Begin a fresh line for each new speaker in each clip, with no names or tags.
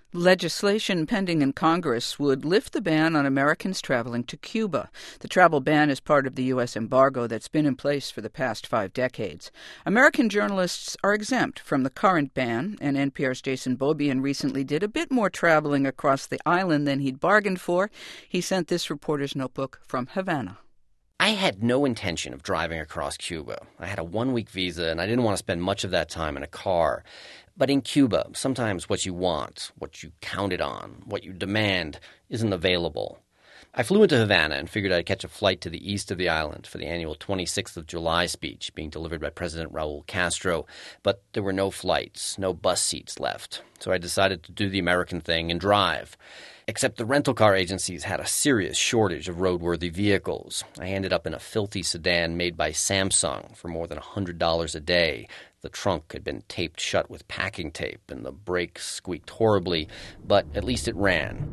Legislation pending in Congress would lift the ban on Americans traveling to Cuba. The travel ban is part of the U.S. embargo that's been in place for the past 5 decades. American journalists are exempt from the current ban, and NPR's Jason Beaubien recently did a bit more traveling across the island than he'd bargained for. He sent this reporter's notebook from Havana.
I had no intention of driving across Cuba. I had a 1-week visa, and I didn't want to spend much of that time in a car. But in Cuba, sometimes what you want, what you counted on, what you demand, isn't available. I flew into Havana and figured I'd catch a flight to the east of the island for the annual 26th of July speech being delivered by President Raul Castro. But there were no flights, no bus seats left. So I decided to do the American thing and drive. Except the rental car agencies had a serious shortage of roadworthy vehicles. I ended up in a filthy sedan made by Samsung for more than $100 a day. The trunk had been taped shut with packing tape, and the brakes squeaked horribly, but at least it ran.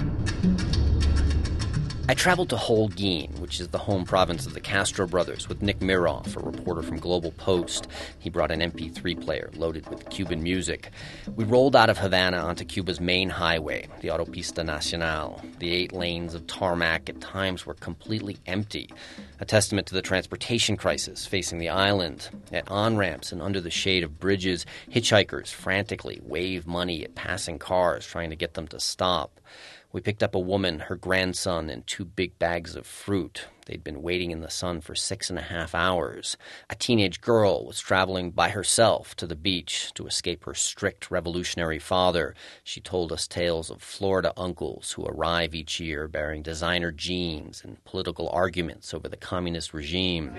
I traveled to Holguin, which is the home province of the Castro brothers, with Nick Miroff, a reporter from Global Post. He brought an MP3 player loaded with Cuban music. We rolled out of Havana onto Cuba's main highway, the Autopista Nacional. The 8 lanes of tarmac at times were completely empty, a testament to the transportation crisis facing the island. At on-ramps and under the shade of bridges, hitchhikers frantically wave money at passing cars, trying to get them to stop. We picked up a woman, her grandson, and 2 big bags of fruit. They'd been waiting in the sun for 6.5 hours. A teenage girl was traveling by herself to the beach to escape her strict revolutionary father. She told us tales of Florida uncles who arrive each year bearing designer jeans and political arguments over the communist regime.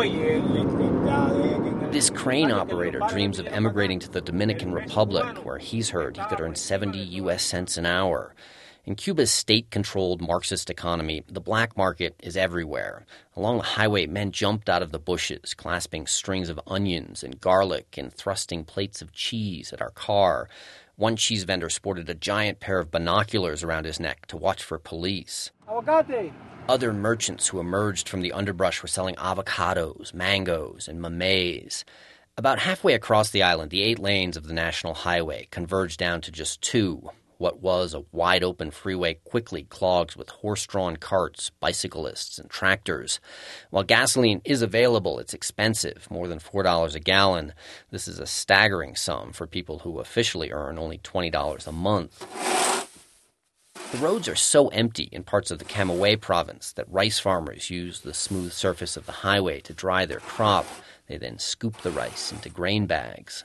This crane operator dreams of emigrating to the Dominican Republic, where he's heard he could earn 70 U.S. cents an hour. In Cuba's state-controlled Marxist economy, the black market is everywhere. Along the highway, men jumped out of the bushes, clasping strings of onions and garlic and thrusting plates of cheese at our car. One cheese vendor sported a giant pair of binoculars around his neck to watch for police. Aguacate. Other merchants who emerged from the underbrush were selling avocados, mangoes, and mamey. About halfway across the island, the 8 lanes of the national highway converged down to just 2. What was a wide-open freeway quickly clogs with horse-drawn carts, bicyclists, and tractors. While gasoline is available, it's expensive, more than $4 a gallon. This is a staggering sum for people who officially earn only $20 a month. The roads are so empty in parts of the Camagüey province that rice farmers use the smooth surface of the highway to dry their crop. They then scoop the rice into grain bags.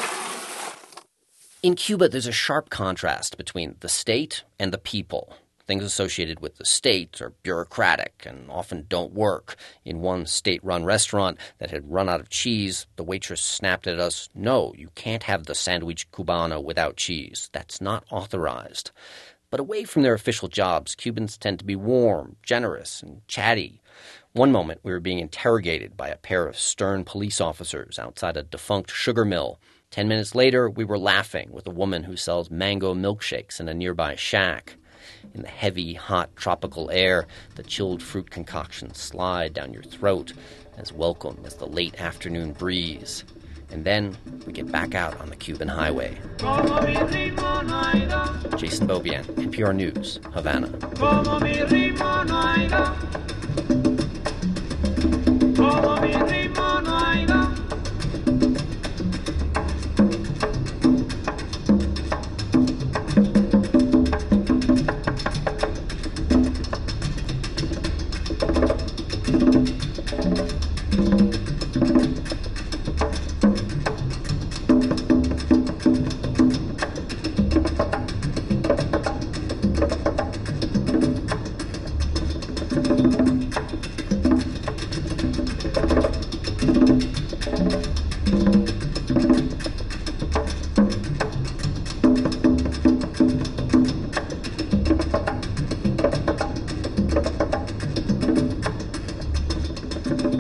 In Cuba, there's a sharp contrast between the state and the people. Things associated with the state are bureaucratic and often don't work. In one state-run restaurant that had run out of cheese, the waitress snapped at us, "No, you can't have the sandwich cubano without cheese. That's not authorized." But away from their official jobs, Cubans tend to be warm, generous, and chatty. One moment, we were being interrogated by a pair of stern police officers outside a defunct sugar mill. 10 minutes later, we were laughing with a woman who sells mango milkshakes in a nearby shack. In the heavy, hot, tropical air, the chilled fruit concoctions slide down your throat, as welcome as the late afternoon breeze. And then we get back out on the Cuban highway. Jason Beaubien, NPR News, Havana.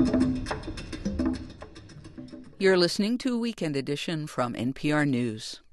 You're listening to Weekend Edition from NPR News.